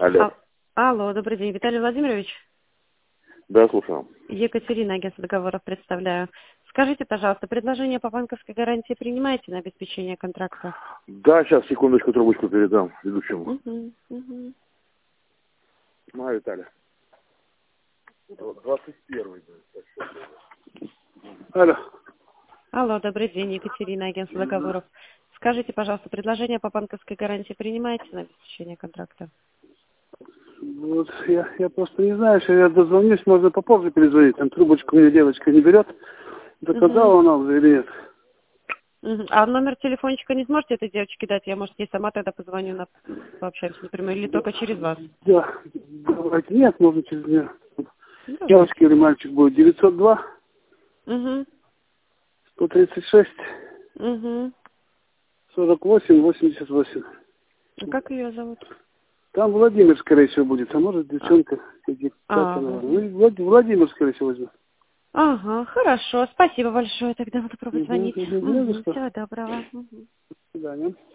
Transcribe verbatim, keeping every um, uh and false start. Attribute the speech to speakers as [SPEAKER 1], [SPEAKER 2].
[SPEAKER 1] Алло.
[SPEAKER 2] А- Алло, добрый день, Виталий Владимирович.
[SPEAKER 1] Да, слушаю.
[SPEAKER 2] Екатерина, агентство договоров, представляю. Скажите, пожалуйста, предложение по банковской гарантии принимаете на обеспечение контракта?
[SPEAKER 1] Да, сейчас, секундочку, трубочку передам ведущему.
[SPEAKER 2] Угу, угу.
[SPEAKER 1] Ну, Виталий. двадцать первый. Алло.
[SPEAKER 2] Алло, добрый день, Екатерина, агентство договоров. Скажите, пожалуйста, предложение по банковской гарантии принимаете на обеспечение контракта?
[SPEAKER 3] Вот я, я просто не знаю, что я дозвонюсь, можно попозже перезвонить. Там трубочку мне девочка не берет. Доказала она уже или нет?
[SPEAKER 2] Угу. А номер телефончика не сможете этой девочке дать? Я, может, ей сама тогда позвоню, на... пообщаемся напрямую, или только через вас?
[SPEAKER 3] Да, давайте. Нет, можно через меня.
[SPEAKER 2] Давай.
[SPEAKER 3] Девочка или мальчик будет. девятьсот два
[SPEAKER 2] Угу,
[SPEAKER 3] сто тридцать шесть
[SPEAKER 2] угу.
[SPEAKER 3] сорок восемь восемьдесят восемь.
[SPEAKER 2] А как ее зовут?
[SPEAKER 3] Там Владимир, скорее всего, будет. А может, девчонка. Иди,
[SPEAKER 2] А,
[SPEAKER 3] Катя,
[SPEAKER 2] вот.
[SPEAKER 3] наверное. Ну, Влад- Владимир, скорее всего, возьмет.
[SPEAKER 2] Ага, хорошо. Спасибо большое. Тогда буду пробовать
[SPEAKER 3] Мгм,
[SPEAKER 2] звонить.
[SPEAKER 3] мгм, не за что.
[SPEAKER 2] Всего доброго. Мгм.
[SPEAKER 3] До свидания.